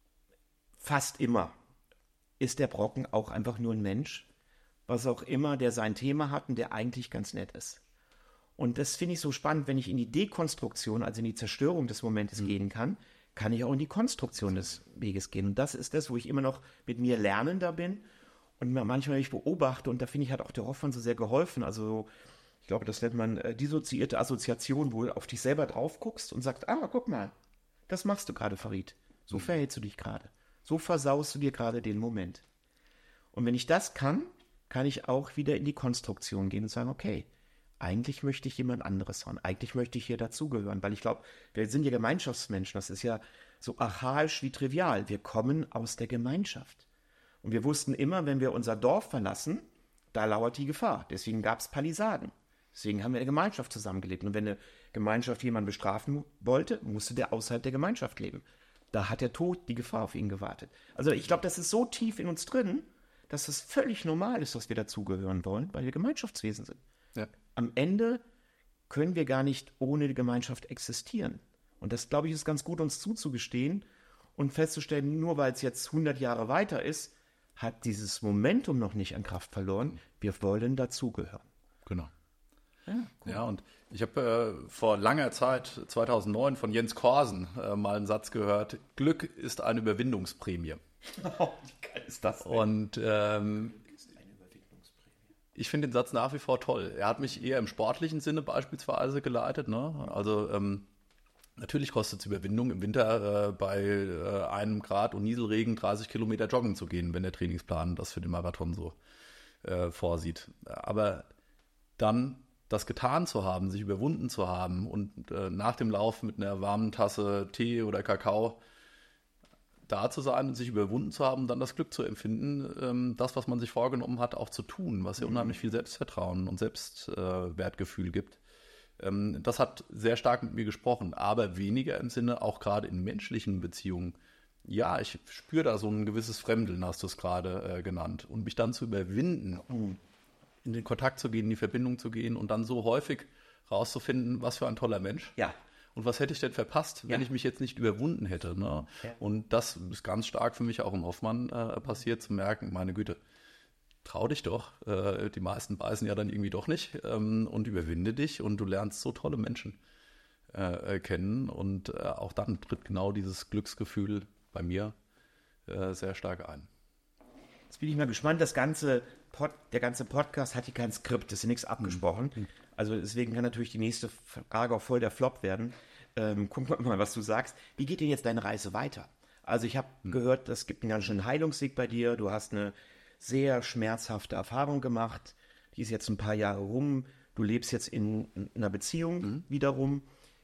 fast immer ist der Brocken auch einfach nur ein Mensch, was auch immer, der sein Thema hat und der eigentlich ganz nett ist. Und das finde ich so spannend, wenn ich in die Dekonstruktion, also in die Zerstörung des Momentes mhm. gehen kann, kann ich auch in die Konstruktion des Weges gehen. Und das ist das, wo ich immer noch mit mir lernender bin und manchmal ich beobachte, und da finde ich, hat auch der Hoffmann so sehr geholfen. Also ich glaube, das nennt man äh, dissoziierte Assoziation, wo du auf dich selber drauf guckst und sagst, ah, guck mal, das machst du gerade, Farid. So mhm. verhältst du dich gerade. So versaust du dir gerade den Moment. Und wenn ich das kann, kann ich auch wieder in die Konstruktion gehen und sagen, okay, eigentlich möchte ich jemand anderes sein, eigentlich möchte ich hier dazugehören, weil ich glaube, wir sind ja Gemeinschaftsmenschen, das ist ja so archaisch wie trivial, wir kommen aus der Gemeinschaft. Und wir wussten immer, wenn wir unser Dorf verlassen, da lauert die Gefahr, deswegen gab es Palisaden, deswegen haben wir in der Gemeinschaft zusammengelebt und wenn eine Gemeinschaft jemanden bestrafen wollte, musste der außerhalb der Gemeinschaft leben. Da hat der Tod, die Gefahr auf ihn gewartet. Also ich glaube, das ist so tief in uns drin, dass es völlig normal ist, dass wir dazugehören wollen, weil wir Gemeinschaftswesen sind. Ja. Am Ende können wir gar nicht ohne die Gemeinschaft existieren. Und das, glaube ich, ist ganz gut, uns zuzugestehen und festzustellen, nur weil es jetzt hundert Jahre weiter ist, hat dieses Momentum noch nicht an Kraft verloren. Wir wollen dazugehören. Genau. Ja, cool. Ja, und ich habe äh, vor langer Zeit, zweitausendneun, von Jens Korsen äh, mal einen Satz gehört, Glück ist eine Überwindungsprämie. Oh, wie geil ist das denn? Und ähm, ich finde den Satz nach wie vor toll. Er hat mich eher im sportlichen Sinne beispielsweise geleitet. Ne? Also ähm, natürlich kostet es Überwindung, im Winter äh, bei äh, einem Grad und Nieselregen dreißig Kilometer joggen zu gehen, wenn der Trainingsplan das für den Marathon so äh, vorsieht. Aber dann das getan zu haben, sich überwunden zu haben und äh, nach dem Lauf mit einer warmen Tasse Tee oder Kakao da zu sein und sich überwunden zu haben, dann das Glück zu empfinden, ähm, das, was man sich vorgenommen hat, auch zu tun, was ja unheimlich viel Selbstvertrauen und Selbstwertgefühl äh, gibt. Ähm, das hat sehr stark mit mir gesprochen, aber weniger im Sinne, auch gerade in menschlichen Beziehungen. Ja, ich spüre da so ein gewisses Fremdeln, hast du es gerade äh, genannt. Und mich dann zu überwinden, Mhm. in den Kontakt zu gehen, in die Verbindung zu gehen und dann so häufig rauszufinden, was für ein toller Mensch. Ja. Und was hätte ich denn verpasst, wenn Ja. ich mich jetzt nicht überwunden hätte? Ne? Ja. Und das ist ganz stark für mich auch im Hoffmann äh, passiert, zu merken, meine Güte, trau dich doch. Äh, die meisten beißen ja dann irgendwie doch nicht. Ähm, und überwinde dich und du lernst so tolle Menschen äh, kennen. Und äh, auch dann tritt genau dieses Glücksgefühl bei mir äh, sehr stark ein. Jetzt bin ich mal gespannt, das ganze Pod, der ganze Podcast hat hier kein Skript, es ist nichts abgesprochen. Mhm. Also deswegen kann natürlich die nächste Frage auch voll der Flop werden. Ähm, gucken wir mal, was du sagst. Wie geht denn jetzt deine Reise weiter? Also ich habe Mhm. gehört, es gibt einen ganz schönen Heilungsweg bei dir. Du hast eine sehr schmerzhafte Erfahrung gemacht. Die ist jetzt ein paar Jahre rum. Du lebst jetzt in, in einer Beziehung Mhm. wiederum.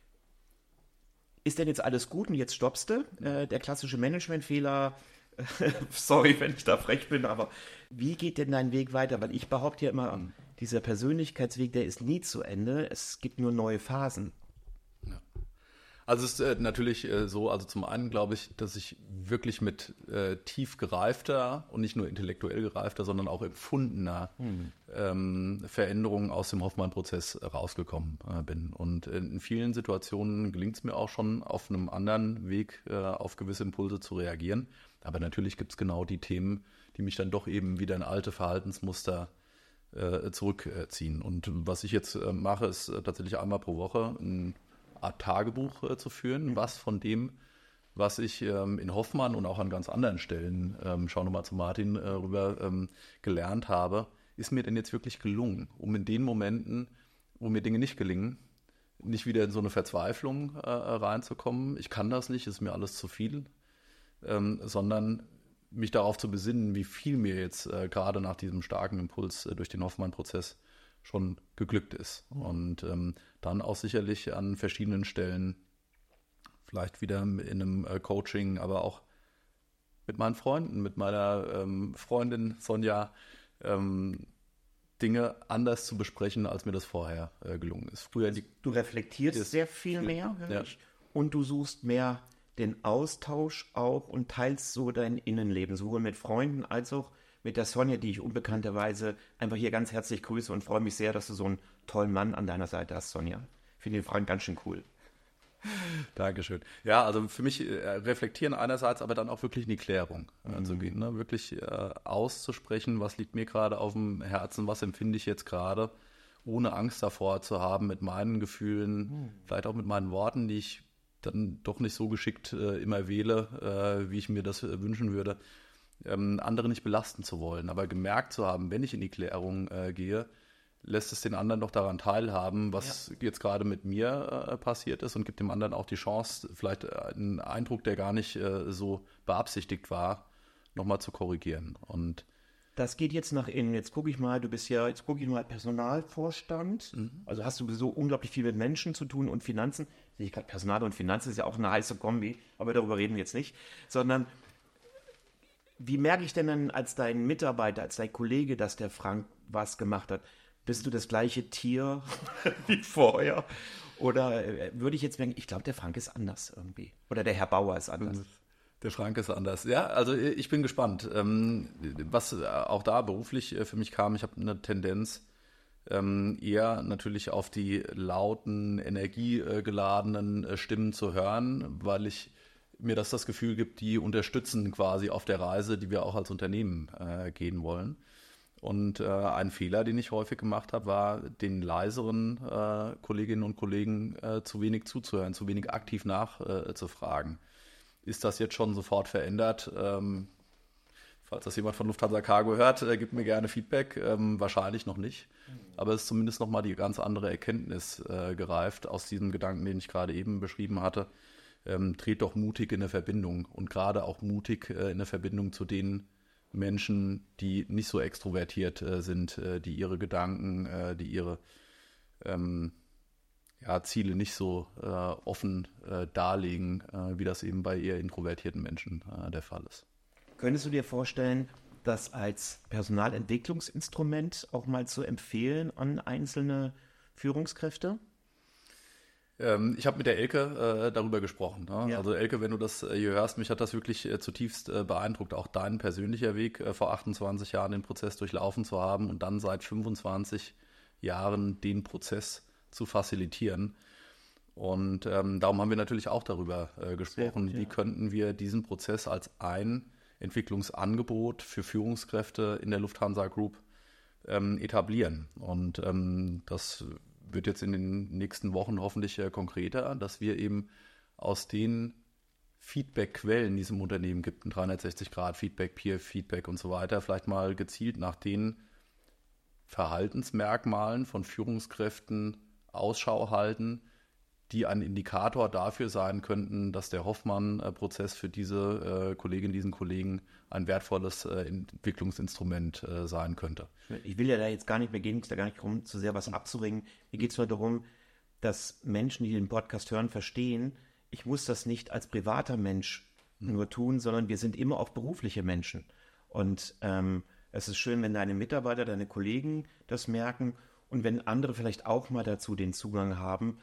Ist denn jetzt alles gut und jetzt stoppst du? Äh, der klassische Managementfehler, sorry, wenn ich da frech bin, aber wie geht denn dein Weg weiter? Weil ich behaupte ja immer, dieser Persönlichkeitsweg, der ist nie zu Ende. Es gibt nur neue Phasen. Also es ist äh, natürlich äh, so, also zum einen glaube ich, dass ich wirklich mit äh, tief gereifter und nicht nur intellektuell gereifter, sondern auch empfundener Hm. ähm, Veränderungen aus dem Hoffmann-Prozess rausgekommen äh, bin. Und in vielen Situationen gelingt es mir auch schon auf einem anderen Weg äh, auf gewisse Impulse zu reagieren. Aber natürlich gibt es genau die Themen, die mich dann doch eben wieder in alte Verhaltensmuster äh, zurückziehen. Und was ich jetzt äh, mache, ist äh, tatsächlich einmal pro Woche ein Art Tagebuch äh, zu führen, was von dem, was ich ähm, in Hoffmann und auch an ganz anderen Stellen, ähm, schau nochmal zu Martin äh, rüber, ähm, gelernt habe, ist mir denn jetzt wirklich gelungen, um in den Momenten, wo mir Dinge nicht gelingen, nicht wieder in so eine Verzweiflung äh, reinzukommen, ich kann das nicht, ist mir alles zu viel, ähm, sondern mich darauf zu besinnen, wie viel mir jetzt äh, gerade nach diesem starken Impuls äh, durch den Hoffmann-Prozess schon geglückt ist. Und ähm, dann auch sicherlich an verschiedenen Stellen, vielleicht wieder in einem äh, Coaching, aber auch mit meinen Freunden, mit meiner ähm, Freundin Sonja, ähm, Dinge anders zu besprechen, als mir das vorher äh, gelungen ist. Früher die, Du reflektierst Ist- sehr viel mehr, höre Ja. ich. Und du suchst mehr den Austausch auch und teilst so dein Innenleben, sowohl mit Freunden als auch mit der Sonja, die ich unbekannterweise einfach hier ganz herzlich grüße und freue mich sehr, dass du so einen tollen Mann an deiner Seite hast, Sonja. Finde den Freund ganz schön cool. Dankeschön. Ja, also für mich äh, reflektieren einerseits, aber dann auch wirklich in die Klärung äh, Mhm. zu gehen. Ne? Wirklich äh, auszusprechen, was liegt mir gerade auf dem Herzen, was empfinde ich jetzt gerade, ohne Angst davor zu haben, mit meinen Gefühlen, Mhm. vielleicht auch mit meinen Worten, die ich dann doch nicht so geschickt äh, immer wähle, äh, wie ich mir das äh, wünschen würde, ähm, andere nicht belasten zu wollen. Aber gemerkt zu haben, wenn ich in die Klärung äh, gehe, lässt es den anderen doch daran teilhaben, was jetzt gerade mit mir äh, passiert ist und gibt dem anderen auch die Chance, vielleicht äh, einen Eindruck, der gar nicht äh, so beabsichtigt war, nochmal zu korrigieren. Und Das geht jetzt nach innen. Jetzt gucke ich mal, du bist ja, jetzt gucke ich mal Personalvorstand. Mhm. Also hast du so unglaublich viel mit Menschen zu tun und Finanzen. Sehe ich gerade, Personal und Finanzen ist ja auch eine heiße Kombi, aber darüber reden wir jetzt nicht. Sondern, wie merke ich denn dann als dein Mitarbeiter, als dein Kollege, dass der Frank was gemacht hat? Bist du das gleiche Tier wie vorher? Oder äh, würde ich jetzt merken, ich glaube, der Frank ist anders irgendwie. Oder der Herr Bauer ist anders. Der Frank ist anders. Ja, also ich bin gespannt. Was auch da beruflich für mich kam, ich habe eine Tendenz eher natürlich auf die lauten, energiegeladenen Stimmen zu hören, weil ich mir das das Gefühl gibt, die unterstützen quasi auf der Reise, die wir auch als Unternehmen gehen wollen. Und ein Fehler, den ich häufig gemacht habe, war, den leiseren Kolleginnen und Kollegen zu wenig zuzuhören, zu wenig aktiv nachzufragen. Ist das jetzt schon sofort verändert? Ähm, falls das jemand von Lufthansa Cargo hört, äh, gibt mir gerne Feedback. Ähm, wahrscheinlich noch nicht. Aber es ist zumindest nochmal die ganz andere Erkenntnis äh, gereift aus diesem Gedanken, den ich gerade eben beschrieben hatte. Ähm, dreht doch mutig in eine Verbindung und gerade auch mutig äh, in eine Verbindung zu den Menschen, die nicht so extrovertiert äh, sind, äh, die ihre Gedanken, äh, die ihre ähm, ja, Ziele nicht so äh, offen äh, darlegen, äh, wie das eben bei eher introvertierten Menschen äh, der Fall ist. Könntest du dir vorstellen, das als Personalentwicklungsinstrument auch mal zu empfehlen an einzelne Führungskräfte? Ähm, ich habe mit der Elke äh, darüber gesprochen. Ne? Ja. Also Elke, wenn du das äh, hier hörst, mich hat das wirklich äh, zutiefst äh, beeindruckt. Auch dein persönlicher Weg, äh, vor achtundzwanzig Jahren den Prozess durchlaufen zu haben und dann seit fünfundzwanzig Jahren den Prozess zu facilitieren. Und ähm, darum haben wir natürlich auch darüber äh, gesprochen, gut, ja. Wie könnten wir diesen Prozess als ein Entwicklungsangebot für Führungskräfte in der Lufthansa Group ähm, etablieren. Und ähm, das wird jetzt in den nächsten Wochen hoffentlich äh, konkreter, dass wir eben aus den Feedback-Quellen, die es im Unternehmen gibt, ein dreihundertsechzig Grad Feedback, Peer-Feedback und so weiter, vielleicht mal gezielt nach den Verhaltensmerkmalen von Führungskräften Ausschau halten, die ein Indikator dafür sein könnten, dass der Hoffmann-Prozess für diese äh, Kolleginnen, diesen Kollegen ein wertvolles äh, Entwicklungsinstrument äh, sein könnte. Ich will ja da jetzt gar nicht mehr gehen, es da gar nicht darum, zu sehr was abzuringen. Mir geht es nur darum, dass Menschen, die den Podcast hören, verstehen, ich muss das nicht als privater Mensch mhm. nur tun, sondern wir sind immer auch berufliche Menschen. Und ähm, es ist schön, wenn deine Mitarbeiter, deine Kollegen das merken und wenn andere vielleicht auch mal dazu den Zugang haben.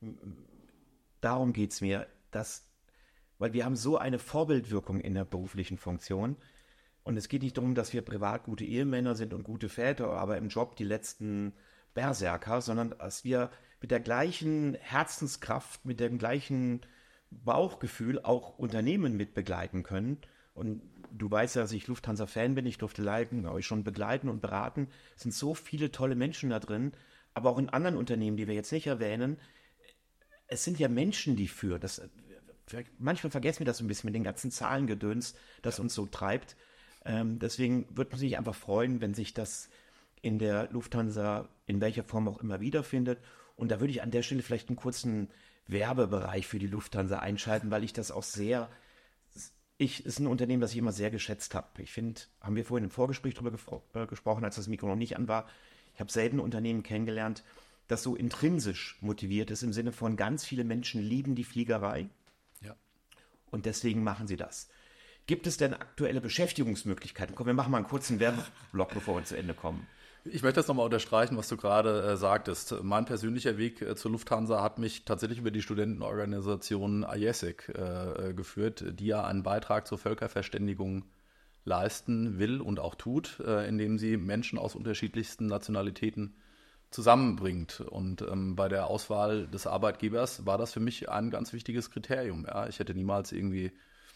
Darum geht es mir, dass, weil wir haben so eine Vorbildwirkung in der beruflichen Funktion und es geht nicht darum, dass wir privat gute Ehemänner sind und gute Väter, aber im Job die letzten Berserker, sondern dass wir mit der gleichen Herzenskraft, mit dem gleichen Bauchgefühl auch Unternehmen mit begleiten können. Und du weißt ja, dass ich Lufthansa-Fan bin, ich durfte leiten, euch schon begleiten und beraten. Es sind so viele tolle Menschen da drin, aber auch in anderen Unternehmen, die wir jetzt nicht erwähnen. Es sind ja Menschen, die führen. Das, manchmal vergessen wir das ein bisschen mit den ganzen Zahlengedöns, das uns so treibt. Ähm, deswegen würde man sich einfach freuen, wenn sich das in der Lufthansa in welcher Form auch immer wiederfindet. Und da würde ich an der Stelle vielleicht einen kurzen Werbebereich für die Lufthansa einschalten, weil ich das auch sehr... Ich ist ein Unternehmen, das ich immer sehr geschätzt habe. Ich finde, haben wir vorhin im Vorgespräch darüber gefro- äh, gesprochen, als das Mikro noch nicht an war. Ich habe selten ein Unternehmen kennengelernt, das so intrinsisch motiviert ist, im Sinne von ganz viele Menschen lieben die Fliegerei. Ja. Und deswegen machen sie das. Gibt es denn aktuelle Beschäftigungsmöglichkeiten? Komm, wir machen mal einen kurzen Werbeblock, bevor wir zu Ende kommen. Ich möchte das nochmal unterstreichen, was du gerade äh, sagtest. Mein persönlicher Weg äh, zur Lufthansa hat mich tatsächlich über die Studentenorganisation I E S E C äh, geführt, die ja einen Beitrag zur Völkerverständigung leisten will und auch tut, äh, indem sie Menschen aus unterschiedlichsten Nationalitäten zusammenbringt. Und ähm, bei der Auswahl des Arbeitgebers war das für mich ein ganz wichtiges Kriterium. Ja? Ich hätte niemals irgendwie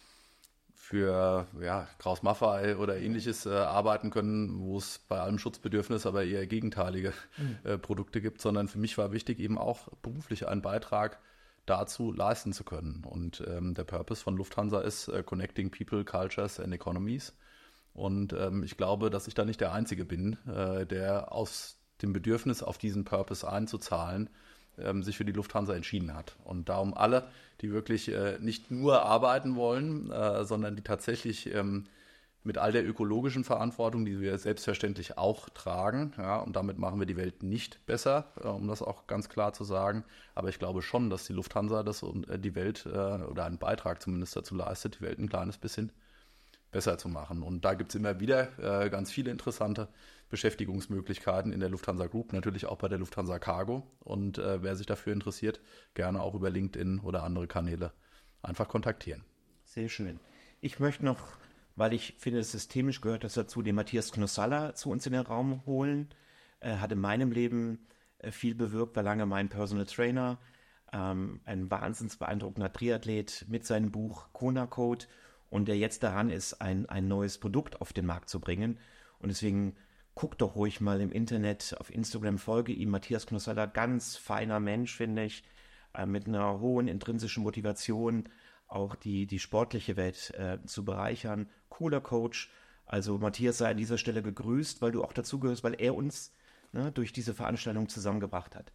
für ja, Kraus Maffei oder ähnliches äh, arbeiten können, wo es bei allem Schutzbedürfnis aber eher gegenteilige äh, Produkte gibt, sondern für mich war wichtig, eben auch beruflich einen Beitrag dazu leisten zu können. Und ähm, der Purpose von Lufthansa ist äh, Connecting People, Cultures and Economies. Und ähm, ich glaube, dass ich da nicht der Einzige bin, äh, der aus dem Bedürfnis, auf diesen Purpose einzuzahlen, ähm, sich für die Lufthansa entschieden hat. Und darum alle, die wirklich äh, nicht nur arbeiten wollen, äh, sondern die tatsächlich ähm, mit all der ökologischen Verantwortung, die wir selbstverständlich auch tragen. Ja, und damit machen wir die Welt nicht besser, äh, um das auch ganz klar zu sagen. Aber ich glaube schon, dass die Lufthansa das und äh, die Welt äh, oder einen Beitrag zumindest dazu leistet, die Welt ein kleines bisschen besser zu machen. Und da gibt es immer wieder äh, ganz viele interessante Beschäftigungsmöglichkeiten in der Lufthansa Group, natürlich auch bei der Lufthansa Cargo. Und äh, wer sich dafür interessiert, gerne auch über LinkedIn oder andere Kanäle einfach kontaktieren. Sehr schön. Ich möchte noch, weil ich finde, systemisch gehört das dazu, den Matthias Knossalla zu uns in den Raum holen. Er hat in meinem Leben äh, viel bewirkt, war lange mein Personal Trainer, ähm, ein wahnsinns beeindruckender Triathlet mit seinem Buch Kona Code und der jetzt daran ist, ein, ein neues Produkt auf den Markt zu bringen. Und deswegen guckt doch ruhig mal im Internet, auf Instagram, folge ihm, Matthias Knossalla, ganz feiner Mensch, finde ich, äh, mit einer hohen intrinsischen Motivation, auch die, die sportliche Welt äh, zu bereichern. Cooler Coach. Also Matthias sei an dieser Stelle gegrüßt, weil du auch dazugehörst, weil er uns ne, durch diese Veranstaltung zusammengebracht hat.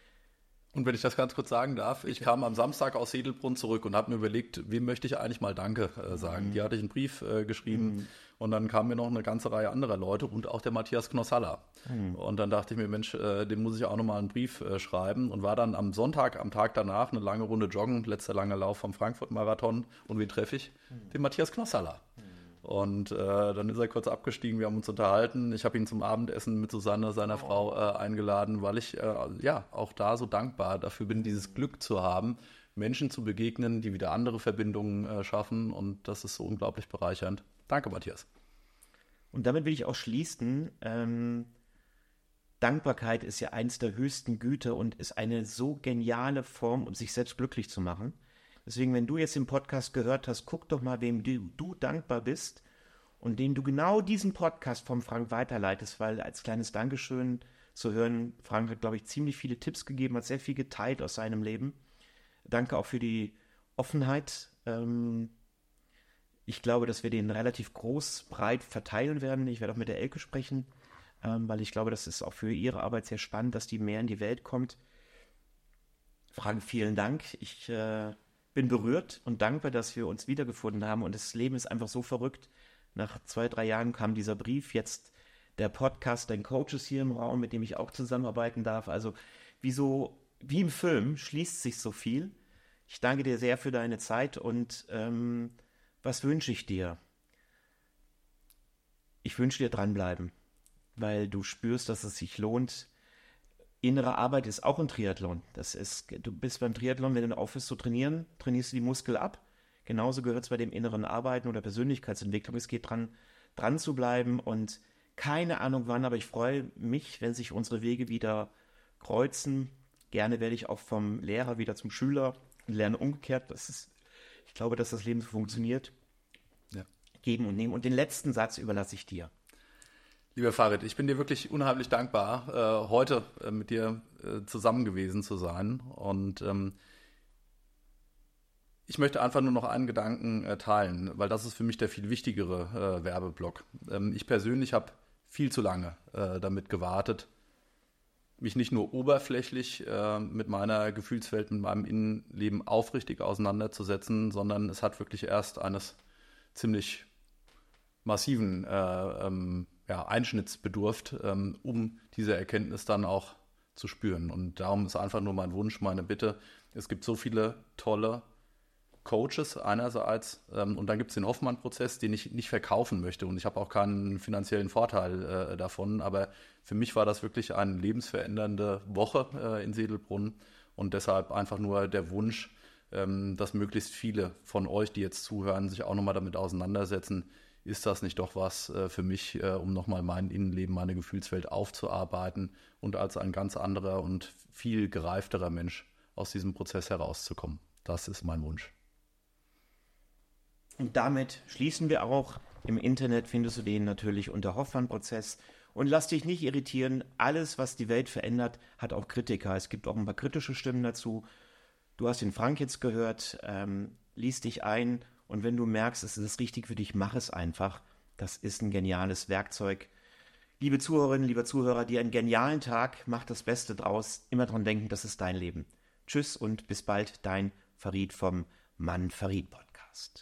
Und wenn ich das ganz kurz sagen darf, ich kam am Samstag aus Sedelbrunn zurück und habe mir überlegt, wem möchte ich eigentlich mal Danke äh, sagen. Mhm. Die hatte ich einen Brief äh, geschrieben mhm. und dann kamen mir noch eine ganze Reihe anderer Leute und auch der Matthias Knossalla. Mhm. Und dann dachte ich mir, Mensch, äh, dem muss ich auch nochmal einen Brief äh, schreiben und war dann am Sonntag, am Tag danach, eine lange Runde joggen, letzter langer Lauf vom Frankfurt-Marathon. Und wen treffe ich? Mhm. Den Matthias Knossalla. Mhm. Und äh, dann ist er kurz abgestiegen, wir haben uns unterhalten. Ich habe ihn zum Abendessen mit Susanne, seiner oh. Frau, äh, eingeladen, weil ich äh, ja auch da so dankbar dafür bin, dieses Glück zu haben, Menschen zu begegnen, die wieder andere Verbindungen äh, schaffen. Und das ist so unglaublich bereichernd. Danke, Matthias. Und damit will ich auch schließen. Ähm, Dankbarkeit ist ja eins der höchsten Güter und ist eine so geniale Form, um sich selbst glücklich zu machen. Deswegen, wenn du jetzt den Podcast gehört hast, guck doch mal, wem du, du dankbar bist und dem du genau diesen Podcast vom Frank weiterleitest, weil als kleines Dankeschön zu hören, Frank hat, glaube ich, ziemlich viele Tipps gegeben, hat sehr viel geteilt aus seinem Leben. Danke auch für die Offenheit. Ähm, ich glaube, dass wir den relativ groß, breit verteilen werden. Ich werde auch mit der Elke sprechen, ähm, weil ich glaube, das ist auch für ihre Arbeit sehr spannend, dass die mehr in die Welt kommt. Frank, vielen Dank. Ich äh, bin berührt und dankbar, dass wir uns wiedergefunden haben und das Leben ist einfach so verrückt. Nach zwei, drei Jahren kam dieser Brief, jetzt der Podcast, dein Coach ist hier im Raum, mit dem ich auch zusammenarbeiten darf. Also wie so, wie im Film schließt sich so viel. Ich danke dir sehr für deine Zeit und ähm, was wünsche ich dir? Ich wünsche dir dranbleiben, weil du spürst, dass es sich lohnt. Innere Arbeit ist auch ein Triathlon. Das ist, du bist beim Triathlon, wenn du aufhörst zu trainieren, trainierst du die Muskel ab. Genauso gehört es bei dem inneren Arbeiten oder Persönlichkeitsentwicklung. Es geht dran, dran zu bleiben und keine Ahnung wann, aber ich freue mich, wenn sich unsere Wege wieder kreuzen. Gerne werde ich auch vom Lehrer wieder zum Schüler und lerne umgekehrt. Das ist, ich glaube, dass das Leben so funktioniert. Ja. Geben und nehmen. Und den letzten Satz überlasse ich dir. Lieber Farid, ich bin dir wirklich unheimlich dankbar, äh, heute äh, mit dir äh, zusammen gewesen zu sein. Und ähm, ich möchte einfach nur noch einen Gedanken äh, teilen, weil das ist für mich der viel wichtigere äh, Werbeblock. Ähm, ich persönlich habe viel zu lange äh, damit gewartet, mich nicht nur oberflächlich äh, mit meiner Gefühlswelt, mit meinem Innenleben aufrichtig auseinanderzusetzen, sondern es hat wirklich erst eines ziemlich massiven äh, ähm, ja, Einschnitts bedurft, ähm, um diese Erkenntnis dann auch zu spüren. Und darum ist einfach nur mein Wunsch, meine Bitte. Es gibt so viele tolle Coaches einerseits ähm, und dann gibt es den Hoffmann-Prozess, den ich nicht verkaufen möchte und ich habe auch keinen finanziellen Vorteil äh, davon, aber für mich war das wirklich eine lebensverändernde Woche äh, in Sedelbrunn und deshalb einfach nur der Wunsch, ähm, dass möglichst viele von euch, die jetzt zuhören, sich auch nochmal damit auseinandersetzen, ist das nicht doch was äh, für mich, äh, um nochmal mein Innenleben, meine Gefühlswelt aufzuarbeiten und als ein ganz anderer und viel gereifterer Mensch aus diesem Prozess herauszukommen. Das ist mein Wunsch. Und damit schließen wir auch. Im Internet findest du den natürlich unter Hoffmann-Prozess. Und lass dich nicht irritieren, alles, was die Welt verändert, hat auch Kritiker. Es gibt auch ein paar kritische Stimmen dazu. Du hast den Frank jetzt gehört, ähm, lies dich ein. Und wenn du merkst, es ist richtig für dich, mach es einfach. Das ist ein geniales Werkzeug. Liebe Zuhörerinnen, lieber Zuhörer, dir einen genialen Tag. Mach das Beste draus. Immer dran denken, das ist dein Leben. Tschüss und bis bald, dein Farid vom Mann Farid Podcast.